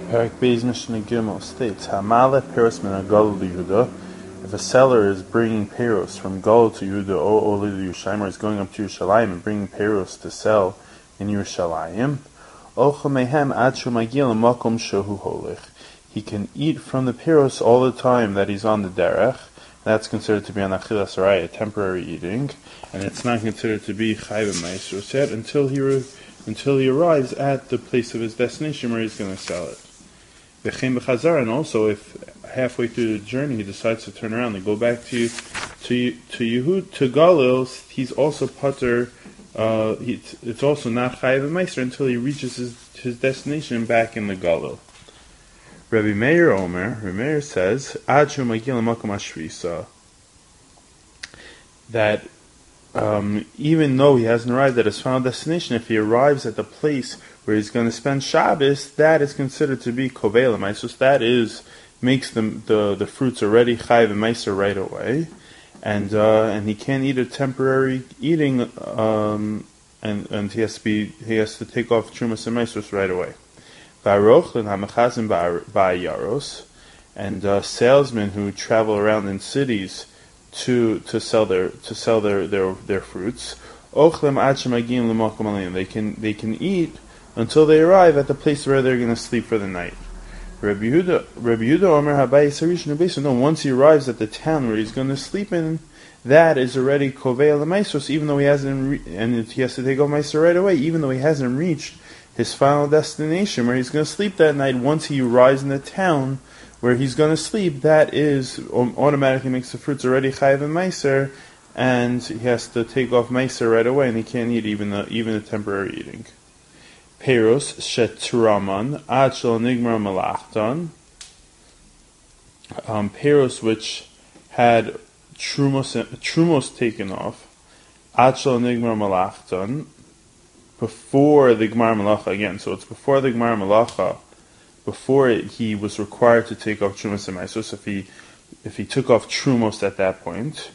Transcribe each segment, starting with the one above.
Perak Beis Mishnah Gimel states, Hamale Peros min Galil to Yehuda. If a seller is bringing Peros from Galil to Yehuda or Oli to Yerushalayim, or is going up to Yerushalayim and bringing Peros to sell in Yerushalayim, Ocha mehem ad shumagil makom shehu holech. He can eat from the Peros all the time that he's on the derech. That's considered to be an achilas araya, temporary eating, and it's not considered to be chayv ma'asros yet until he arrives at the place of his destination where he's going to sell it. And also, if halfway through the journey he decides to turn around and go back to Yehud, to Galil, he's also putter. It's also not chayiv meiser until he reaches his destination back in the Galil. Rabbi Meir says, Ad shu magil makom hashvisa, that even though he hasn't arrived at his final destination, if he arrives at the place where he's going to spend Shabbos, that is considered to be kovei l'maisos. That makes the fruits already chayiv meiser right away, and he can't eat a temporary eating, and he has to take off trumas and meisos right away. And salesmen who travel around in cities to sell their fruits, they can eat until they arrive at the place where they're going to sleep for the night. Rabbi Yehuda Omer, no, once he arrives at the town where he's going to sleep in, that is already kovei l'maisos, even though he hasn't and he has to take off meiser right away, even though he hasn't reached his final destination where he's going to sleep that night. Once he arrives in the town where he's going to sleep, that is automatically makes the fruits already chayiv and meiser, and he has to take off meiser right away, and he can't eat even the temporary eating. Peros shetraman ad shel nigmar malachtan. Peros which had trumos taken off ad shel nigmar malachtan, before the Gemar Malacha again. So it's before the Gemar Malacha, before he was required to take off Trumos and Maisos. If he took off Trumos at that point,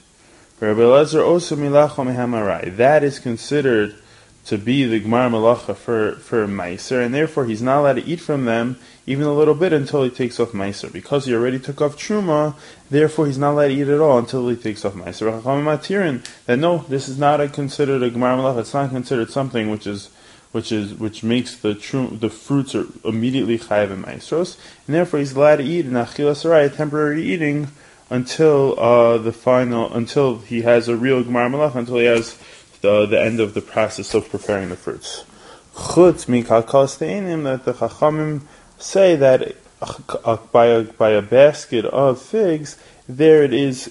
that is considered to be the Gemar Malacha for Maiser, and therefore he's not allowed to eat from them even a little bit until he takes off Maiser. Because he already took off Truma, therefore he's not allowed to eat at all until he takes off Maiser. That no, this is not considered a Gemar Malacha. It's not considered something which makes the fruits are immediately chayav and Maisros, and therefore he's allowed to eat an achilas araya, temporary eating, until he has a real Gemar Malacha, until he has the end of the process of preparing the fruits. Chutz mikalkal steinim, that the Chachamim say that by a basket of figs, there he is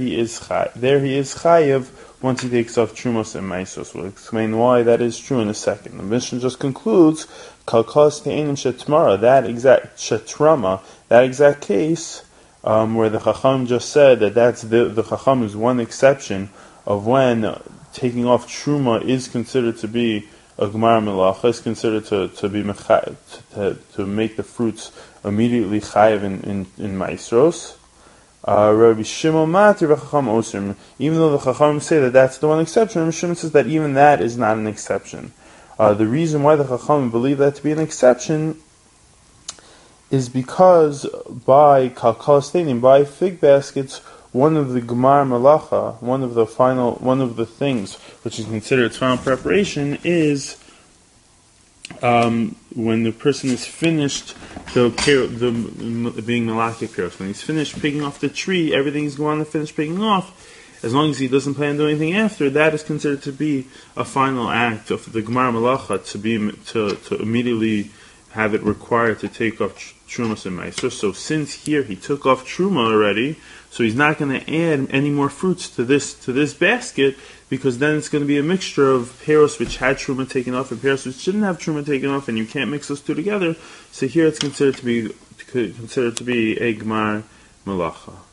chayiv once he takes off trumos and maisos. We'll explain why that is true in a second. The Mishnah just concludes kalkal steinim shetmara, that exact shetrama, that exact case where the Chacham just said that that's the Chacham is one exception of when taking off truma is considered to be a Gemar Malacha, is considered to be to make the fruits immediately chayiv in Maisros. Rabbi Shimon Matir v'Chacham Osrim, even though the Chacham say that that's the one exception, Rabbi Shimon says that even that is not an exception. The reason why the Chacham believe that to be an exception is because by kalkal steinim, by fig baskets, one of the Gemar Malacha, one of the things which is considered its final preparation is when the person is finished being Malaki Peros. When he's finished picking off the tree, everything's going to finish picking off. As long as he doesn't plan to do anything after, that is considered to be a final act of the Gemar Malacha to immediately have it required to take off Trumas and Meiser. So since here he took off Truma already, so he's not going to add any more fruits to this basket, because then it's going to be a mixture of Peros which had Truma taken off and Peros which didn't have Truma taken off, and you can't mix those two together. So here it's considered to be a Gemar Malacha.